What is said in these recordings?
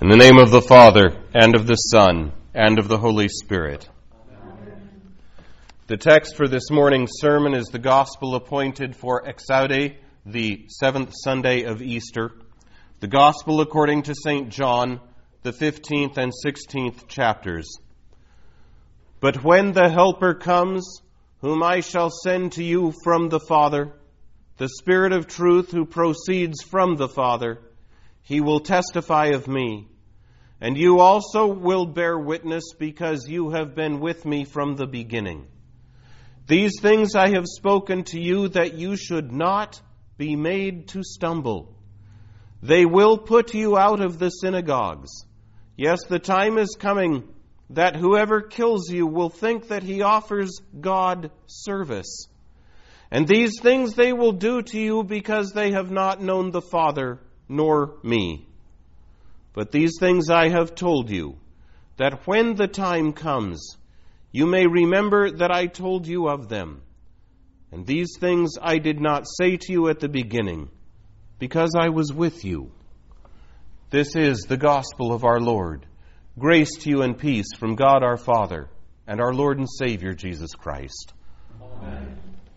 In the name of the Father, and of the Son, and of the Holy Spirit. Amen. The text for this morning's sermon is the Gospel appointed for Exaudi, the 7th Sunday of Easter. The Gospel according to St. John, the 15th and 16th chapters. But when the Helper comes, whom I shall send to you from the Father, the Spirit of truth who proceeds from the Father, He will testify of me. And you also will bear witness because you have been with me from the beginning. These things I have spoken to you that you should not be made to stumble. They will put you out of the synagogues. Yes, the time is coming that whoever kills you will think that he offers God service. And these things they will do to you because they have not known the Father nor me. But these things I have told you, that when the time comes, you may remember that I told you of them. And these things I did not say to you at the beginning, because I was with you. This is the gospel of our Lord. Grace to you and peace from God our Father and our Lord and Savior Jesus Christ. Amen.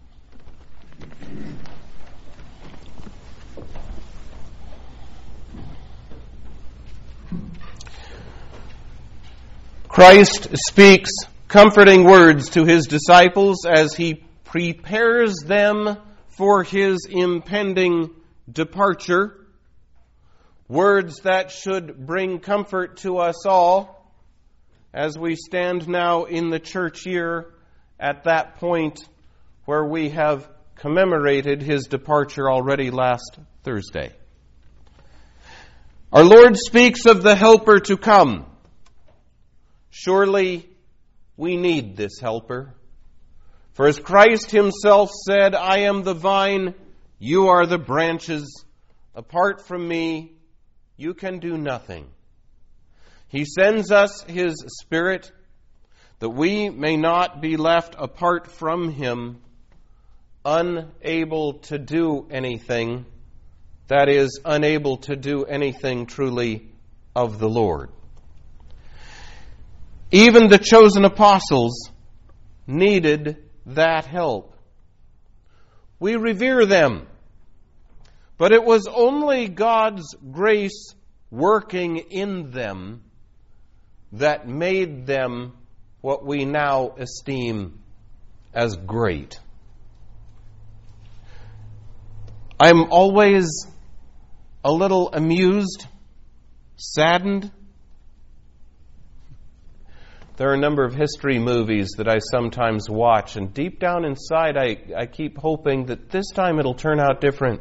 Christ speaks comforting words to his disciples as he prepares them for his impending departure. Words that should bring comfort to us all as we stand now in the church year at that point where we have commemorated his departure already last Thursday. Our Lord speaks of the Helper to come. Surely we need this Helper. For as Christ himself said, I am the vine, you are the branches. Apart from me, you can do nothing. He sends us his Spirit that we may not be left apart from him, unable to do anything, that is, unable to do anything truly of the Lord. Even the chosen apostles needed that help. We revere them, but it was only God's grace working in them that made them what we now esteem as great. I'm always a little amused, saddened. There are a number of history movies that I sometimes watch, and deep down inside I keep hoping that this time it'll turn out different.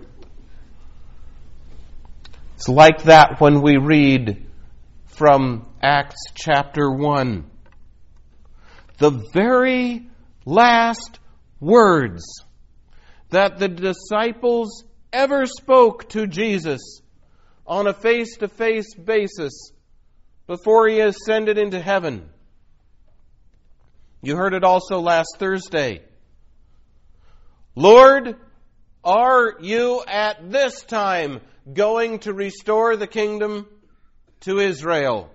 It's like that when we read from Acts chapter 1. The very last words that the disciples ever spoke to Jesus on a face-to-face basis before he ascended into heaven. You heard it also last Thursday. Lord, are you at this time going to restore the kingdom to Israel?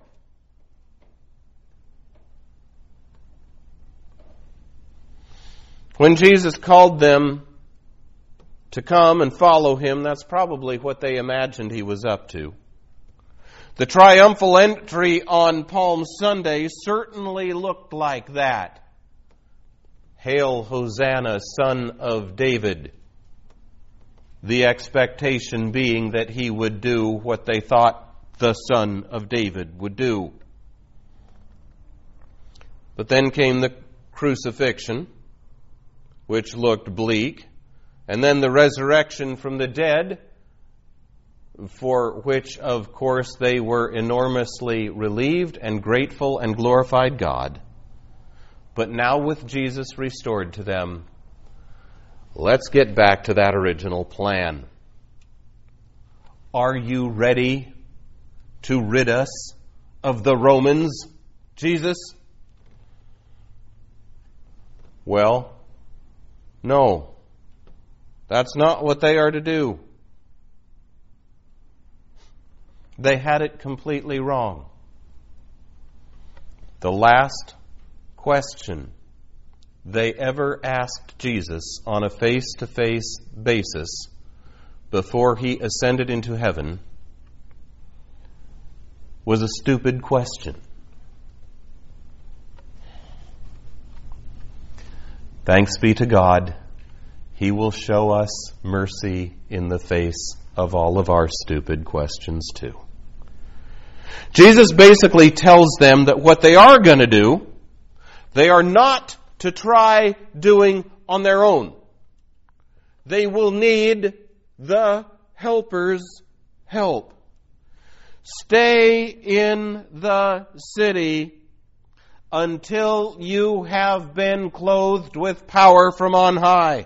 When Jesus called them to come and follow him, that's probably what they imagined he was up to. The triumphal entry on Palm Sunday certainly looked like that. Hail, Hosanna, Son of David. The expectation being that he would do what they thought the Son of David would do. But then came the crucifixion, which looked bleak, and then the resurrection from the dead, for which, of course, they were enormously relieved and grateful and glorified God. But now with Jesus restored to them, let's get back to that original plan. Are you ready to rid us of the Romans, Jesus? Well, no. That's not what they are to do. They had it completely wrong. The last question they ever asked Jesus on a face-to-face basis before he ascended into heaven was a stupid question. Thanks be to God, He will show us mercy in the face of all of our stupid questions too. Jesus basically tells them that what they are going to do, they are not to try doing on their own. They will need the Helper's help. Stay in the city until you have been clothed with power from on high.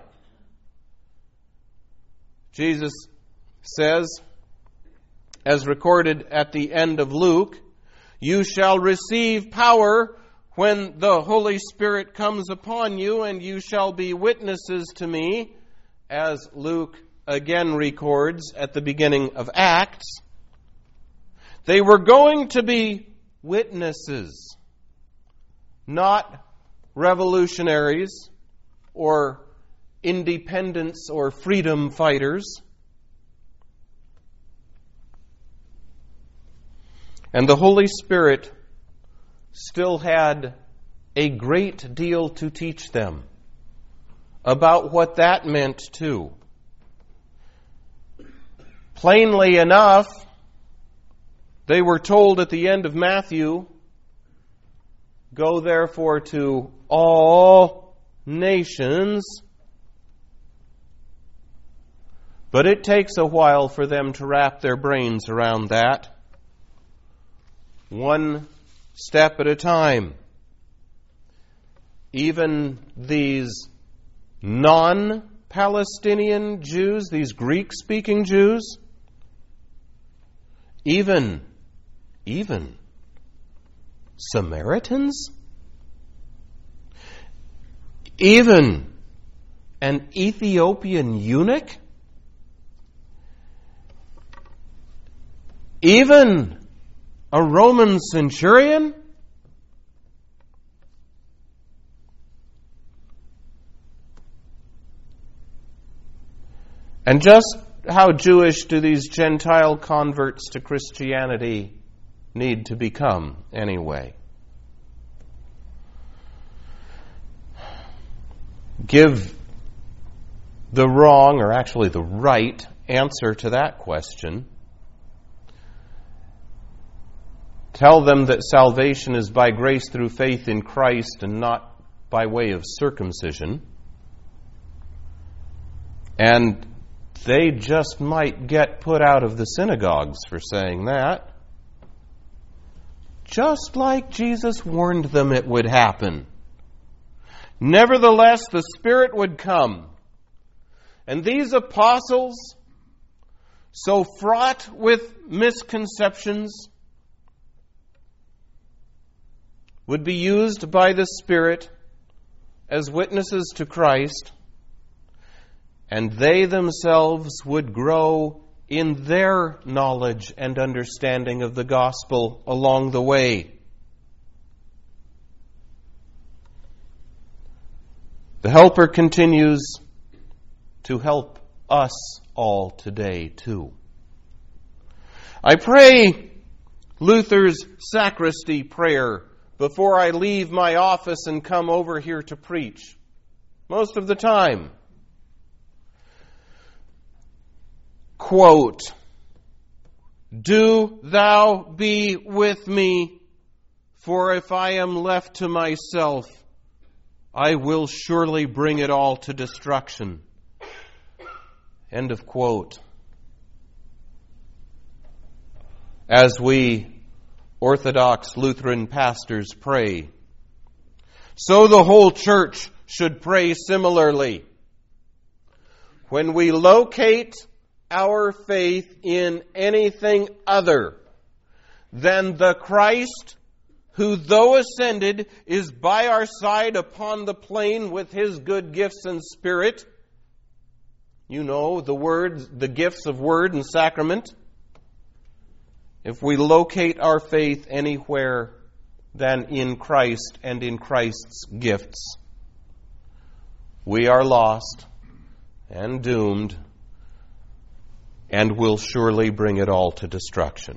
Jesus says, as recorded at the end of Luke, you shall receive power when the Holy Spirit comes upon you, and you shall be witnesses to me, as Luke again records at the beginning of Acts. They were going to be witnesses, not revolutionaries or independence or freedom fighters. And the Holy Spirit still had a great deal to teach them about what that meant too. Plainly enough, they were told at the end of Matthew, go therefore to all nations. But it takes a while for them to wrap their brains around that. One step at a time. Even these non-Palestinian Jews, these Greek-speaking Jews, even Samaritans, even an Ethiopian eunuch, even a Roman centurion, and just how Jewish do these Gentile converts to Christianity need to become anyway? Give the wrong, or actually the right, answer to that question. Tell them that salvation is by grace through faith in Christ and not by way of circumcision. And they just might get put out of the synagogues for saying that. Just like Jesus warned them it would happen. Nevertheless, the Spirit would come. And these apostles, so fraught with misconceptions, would be used by the Spirit as witnesses to Christ, and they themselves would grow in their knowledge and understanding of the gospel along the way. The Helper continues to help us all today too. I pray Luther's sacristy prayer before I leave my office and come over here to preach, most of the time. Quote, do thou be with me, for if I am left to myself, I will surely bring it all to destruction. End of quote. As we Orthodox Lutheran pastors pray, so the whole church should pray similarly. When we locate our faith in anything other than the Christ who, though ascended, is by our side upon the plain with His good gifts and Spirit, you know, the words, the gifts of word and sacrament, if we locate our faith anywhere than in Christ and in Christ's gifts, we are lost and doomed and will surely bring it all to destruction.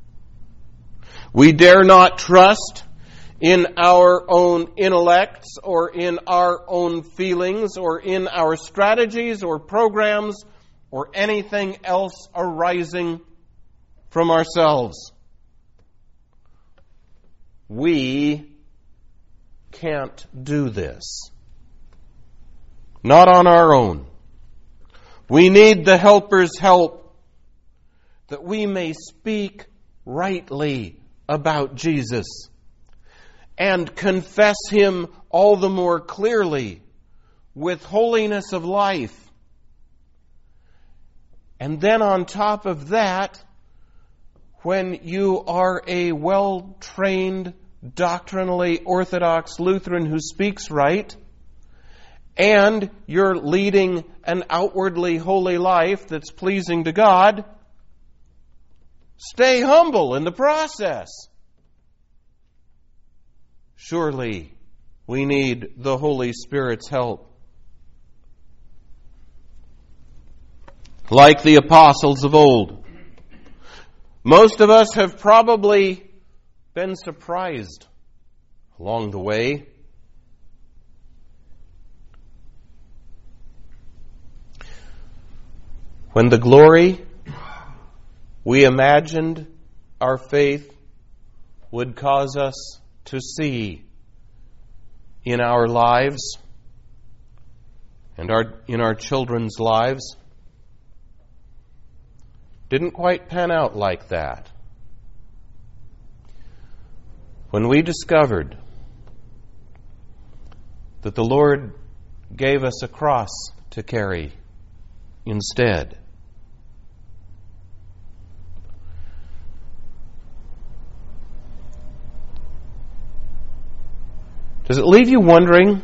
We dare not trust in our own intellects or in our own feelings or in our strategies or programs or anything else arising from ourselves. We can't do this. Not on our own. We need the helper's help that we may speak rightly about Jesus and confess Him all the more clearly with holiness of life. And then on top of that, when you are a well-trained, doctrinally orthodox Lutheran who speaks right, and you're leading an outwardly holy life that's pleasing to God, stay humble in the process. Surely we need the Holy Spirit's help. Like the apostles of old, most of us have probably been surprised along the way. When the glory we imagined our faith would cause us to see in our lives and in our children's lives didn't quite pan out like that. When we discovered that the Lord gave us a cross to carry instead, does it leave you wondering,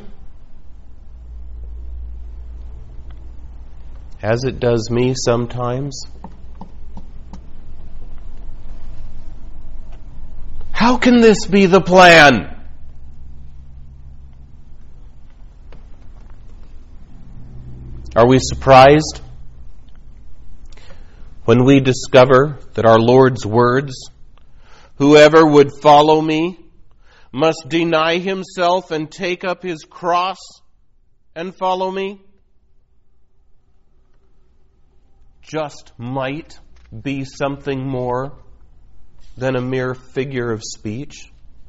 as it does me sometimes, how can this be the plan? Are we surprised when we discover that our Lord's words, "Whoever would follow me must deny himself and take up his cross and follow me," just might be something more than a mere figure of speech?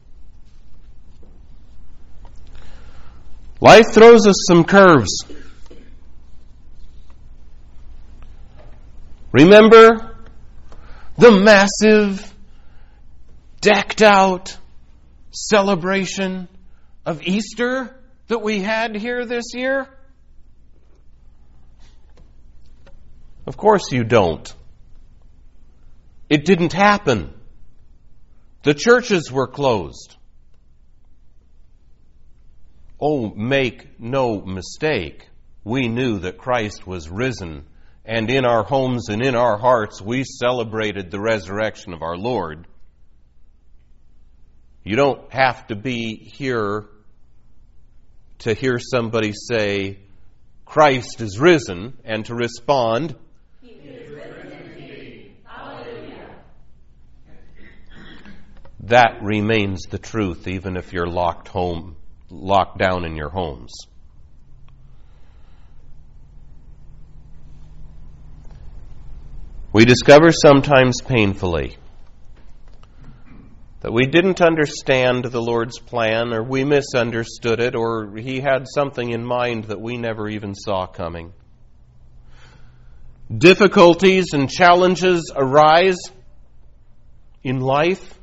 Life throws us some curves. Remember the massive, decked out celebration of Easter that we had here this year? Of course you don't. It didn't happen. The churches were closed. Oh, make no mistake. We knew that Christ was risen, and in our homes and in our hearts we celebrated the resurrection of our Lord. You don't have to be here to hear somebody say, "Christ is risen," and to respond, "He is risen indeed. Hallelujah." That remains the truth even if you're locked down in your homes. We discover sometimes painfully that we didn't understand the Lord's plan, or we misunderstood it, or He had something in mind that we never even saw coming. Difficulties and challenges arise in life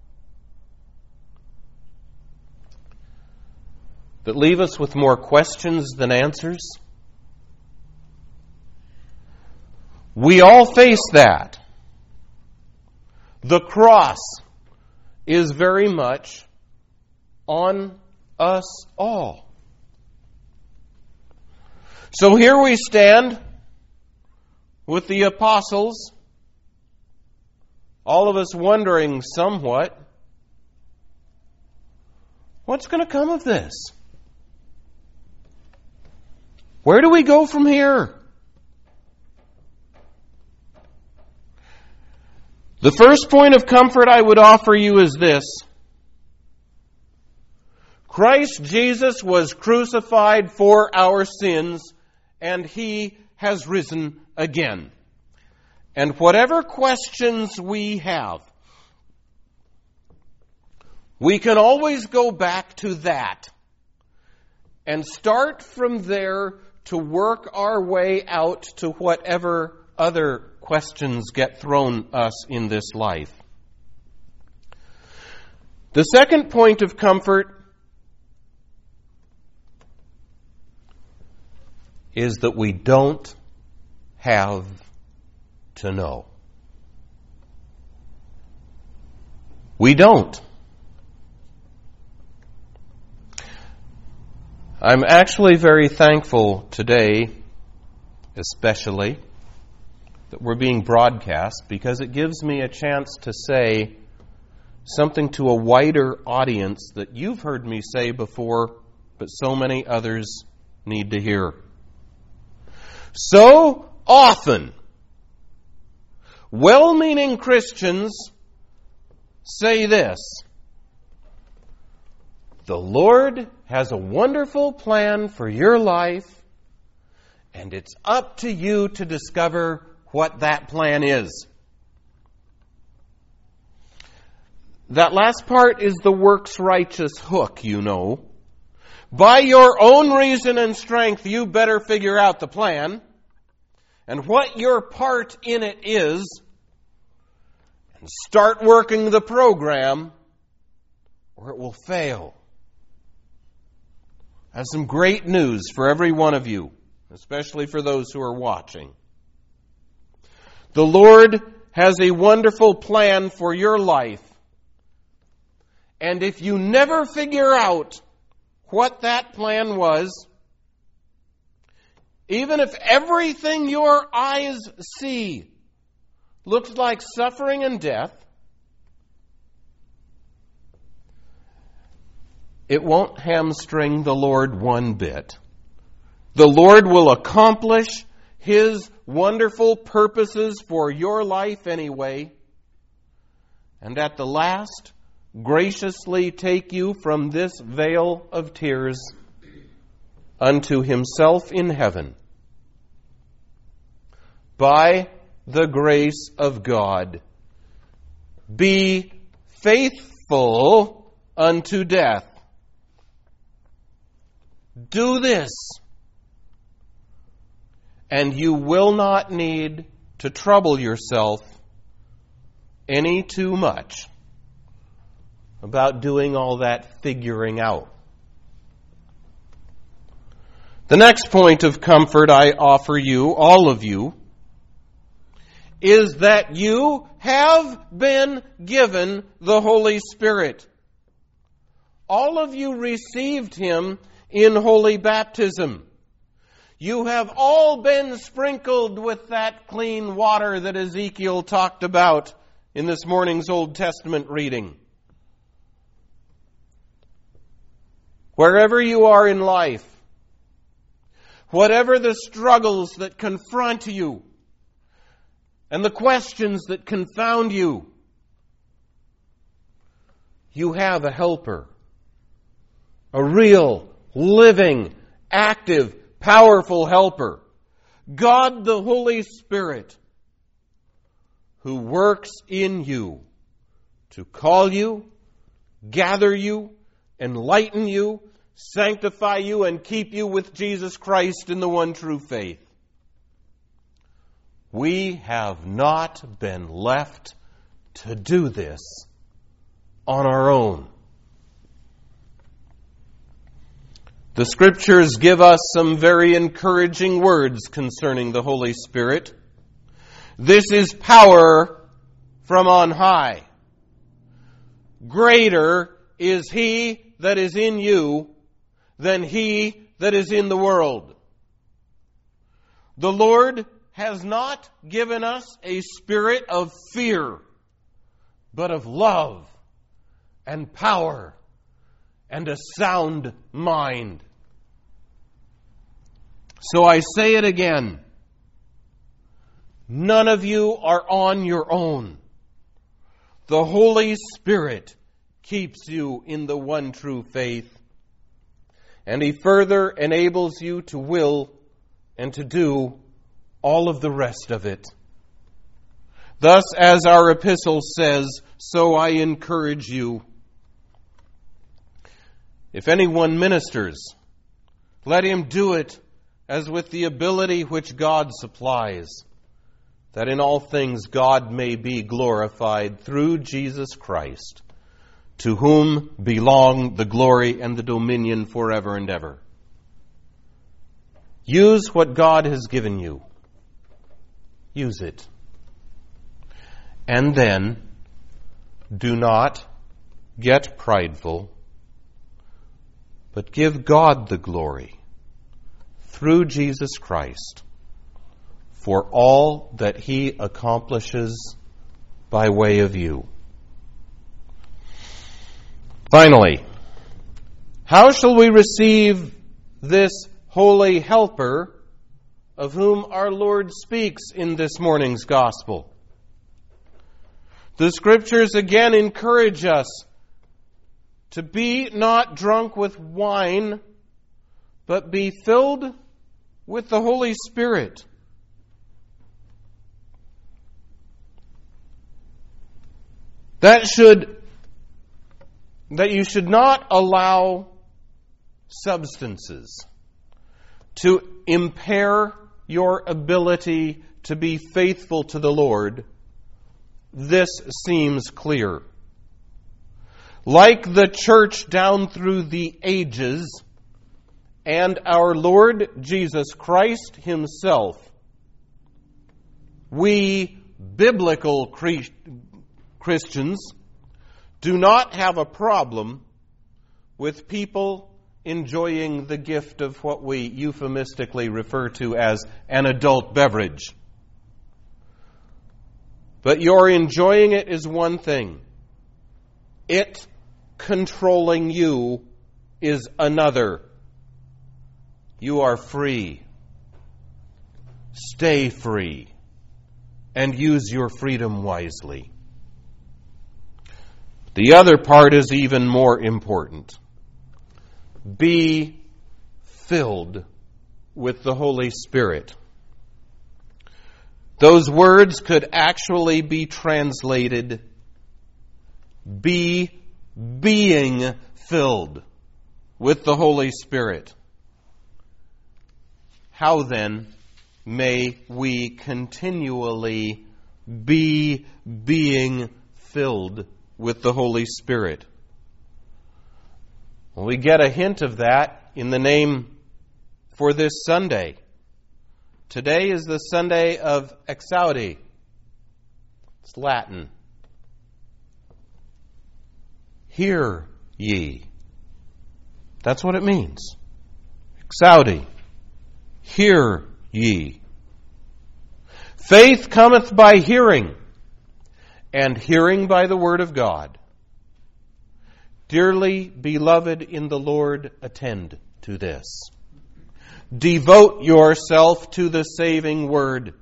that leave us with more questions than answers. We all face that. The cross is very much on us all. So here we stand with the apostles all of us wondering somewhat, what's going to come of this? Where do we go from here? The first point of comfort I would offer you is this. Christ Jesus was crucified for our sins, and He has risen again. And whatever questions we have, we can always go back to that and start from there to work our way out to whatever other questions get thrown us in this life. The second point of comfort is that we don't have to know. We don't. I'm actually very thankful today, especially, that we're being broadcast, because it gives me a chance to say something to a wider audience that you've heard me say before, but so many others need to hear. So often, well-meaning Christians say this: the Lord has a wonderful plan for your life, and it's up to you to discover what that plan is. That last part is the works righteous hook, you know. By your own reason and strength, you better figure out the plan and what your part in it is, and start working the program, or it will fail. I have some great news for every one of you, especially for those who are watching. The Lord has a wonderful plan for your life. And if you never figure out what that plan was, even if everything your eyes see looks like suffering and death, it won't hamstring the Lord one bit. The Lord will accomplish His wonderful purposes for your life anyway, and at the last, graciously take you from this vale of tears unto Himself in heaven. By the grace of God, be faithful unto death. Do this, and you will not need to trouble yourself any too much about doing all that figuring out. The next point of comfort I offer you, all of you, is that you have been given the Holy Spirit. All of you received Him in holy baptism. You have all been sprinkled with that clean water that Ezekiel talked about in this morning's Old Testament reading. Wherever you are in life, whatever the struggles that confront you and the questions that confound you, you have a helper, a real, living, active, powerful helper, God the Holy Spirit, who works in you to call you, gather you, enlighten you, sanctify you, and keep you with Jesus Christ in the one true faith. We have not been left to do this on our own. The Scriptures give us some very encouraging words concerning the Holy Spirit. This is power from on high. Greater is He that is in you than he that is in the world. The Lord has not given us a spirit of fear, but of love and power and a sound mind. So I say it again. None of you are on your own. The Holy Spirit keeps you in the one true faith, and He further enables you to will and to do all of the rest of it. Thus, as our epistle says, so I encourage you. If anyone ministers, let him do it as with the ability which God supplies, that in all things God may be glorified through Jesus Christ, to whom belong the glory and the dominion forever and ever. Use what God has given you. Use it. And then, do not get prideful, but give God the glory through Jesus Christ for all that He accomplishes by way of you. Finally, how shall we receive this Holy Helper of whom our Lord speaks in this morning's Gospel? The Scriptures again encourage us to be not drunk with wine, but be filled with the Holy Spirit. That you should not allow substances to impair your ability to be faithful to the Lord. This seems clear. Like the church down through the ages, and our Lord Jesus Christ Himself, we biblical Christians do not have a problem with people enjoying the gift of what we euphemistically refer to as an adult beverage. But your enjoying it is one thing. It controlling you is another. You are free. Stay free and use your freedom wisely. The other part is even more important. Be filled with the Holy Spirit. Those words could actually be translated, be being filled with the Holy Spirit. How then may we continually be being filled with the Holy Spirit? Well, we get a hint of that in the name for this Sunday. Today is the Sunday of Exaudi. It's Latin. Hear ye. That's what it means. Exaudi. Hear ye. Faith cometh by hearing, and hearing by the word of God. Dearly beloved in the Lord, attend to this. Devote yourself to the saving word.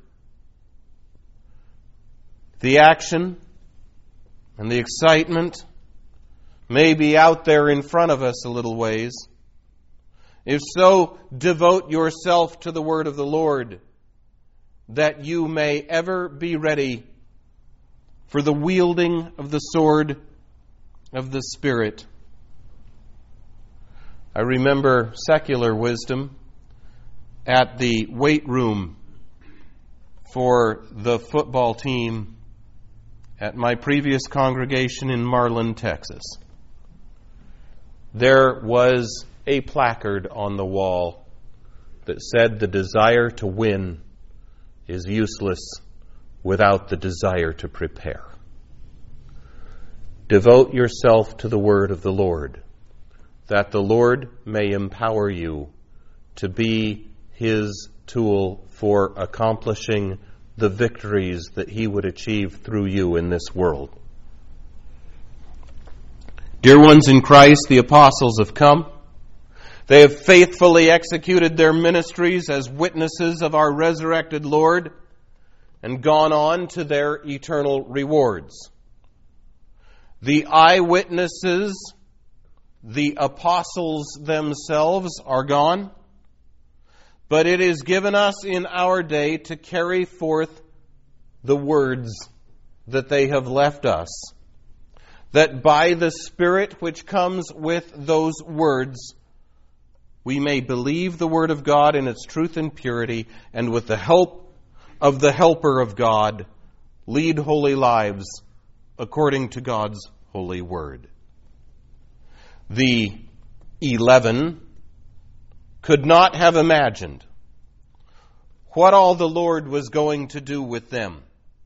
The action and the excitement may be out there in front of us a little ways. If so, devote yourself to the word of the Lord, that you may ever be ready for the wielding of the sword of the Spirit. I remember secular wisdom at the weight room for the football team at my previous congregation in Marlin, Texas. There was a placard on the wall that said, "The desire to win is useless without the desire to prepare." Devote yourself to the word of the Lord, that the Lord may empower you to be His tool for accomplishing the victories that He would achieve through you in this world. Dear ones in Christ, the apostles have come. They have faithfully executed their ministries as witnesses of our resurrected Lord and gone on to their eternal rewards. The eyewitnesses, the apostles themselves, are gone, but it is given us in our day to carry forth the words that they have left us, that by the Spirit which comes with those words, we may believe the Word of God in its truth and purity, and with the help of the Helper of God, lead holy lives according to God's holy Word. The 11 could not have imagined what all the Lord was going to do with them.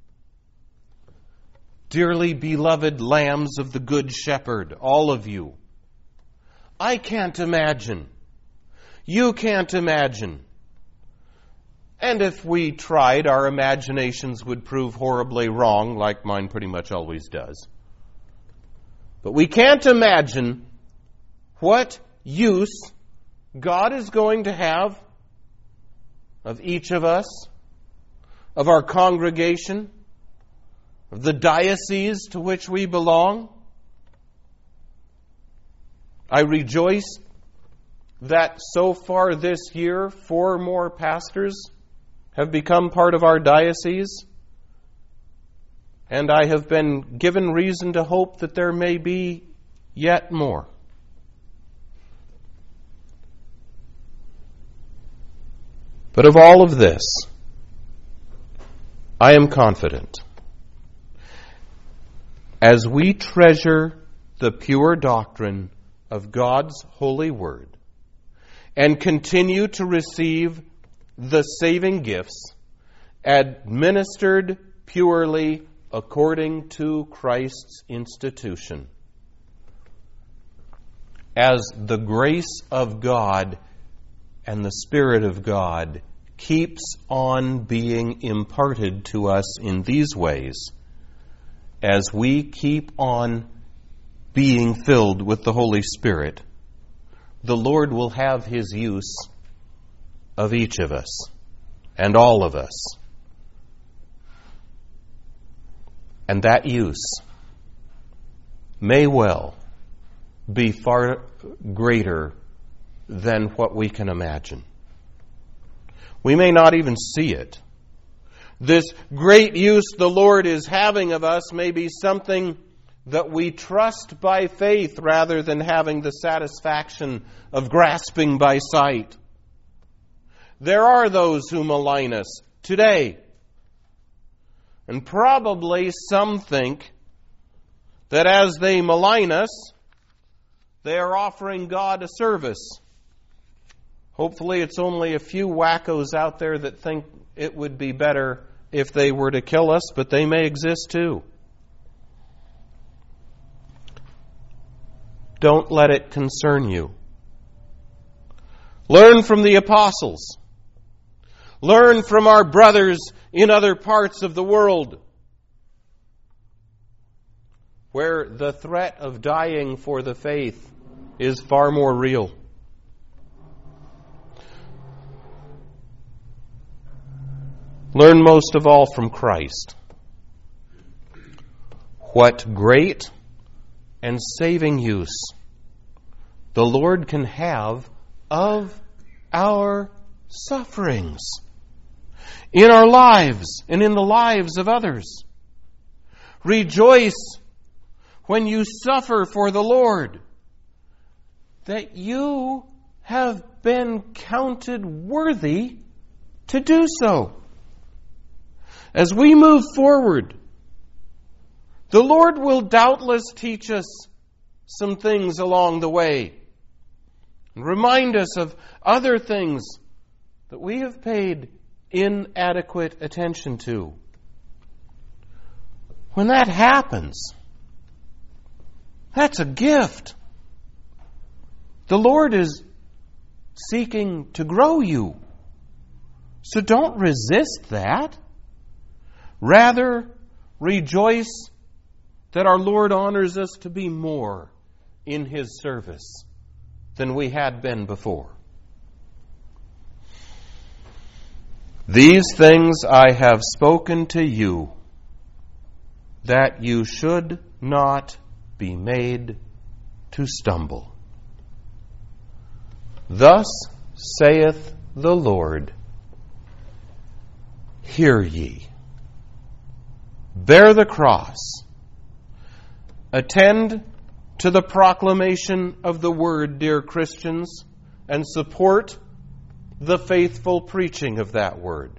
Dearly beloved lambs of the Good Shepherd, all of you, I can't imagine. You can't imagine. And if we tried, our imaginations would prove horribly wrong, like mine pretty much always does. But we can't imagine what use God is going to have of each of us, of our congregation, of the diocese to which we belong. I rejoice that so far this year, 4 more pastors have become part of our diocese, and I have been given reason to hope that there may be yet more. But of all of this, I am confident. As we treasure the pure doctrine of God's holy word, and continue to receive the saving gifts administered purely according to Christ's institution, as the grace of God and the Spirit of God keeps on being imparted to us in these ways, as we keep on being filled with the Holy Spirit, the Lord will have His use of each of us and all of us. And that use may well be far greater than what we can imagine. We may not even see it. This great use the Lord is having of us may be something that we trust by faith rather than having the satisfaction of grasping by sight. There are those who malign us today. And probably some think that as they malign us, they are offering God a service. Hopefully it's only a few wackos out there that think it would be better if they were to kill us, but they may exist too. Don't let it concern you. Learn from the apostles. Learn from our brothers in other parts of the world, where the threat of dying for the faith is far more real. Learn most of all from Christ. What great and saving use the Lord can have of our sufferings in our lives and in the lives of others. Rejoice when you suffer for the Lord, that you have been counted worthy to do so. As we move forward, the Lord will doubtless teach us some things along the way and remind us of other things that we have paid inadequate attention to. When that happens, that's a gift. The Lord is seeking to grow you. So don't resist that. Rather, rejoice that our Lord honors us to be more in His service than we had been before. These things I have spoken to you, that you should not be made to stumble. Thus saith the Lord, hear ye. Bear the cross. Attend to the proclamation of the word, dear Christians, and support the faithful preaching of that word.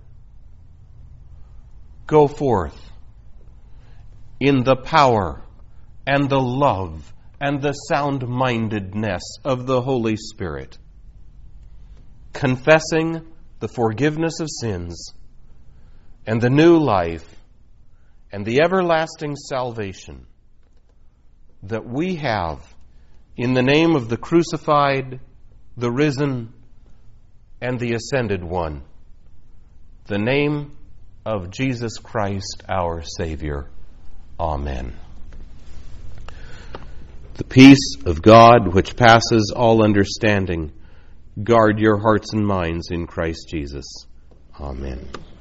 Go forth in the power and the love and the sound-mindedness of the Holy Spirit, confessing the forgiveness of sins and the new life and the everlasting salvation that we have in the name of the crucified, the risen, and the ascended one, the name of Jesus Christ our Savior. Amen. The peace of God, which passes all understanding, guard your hearts and minds in Christ Jesus. Amen.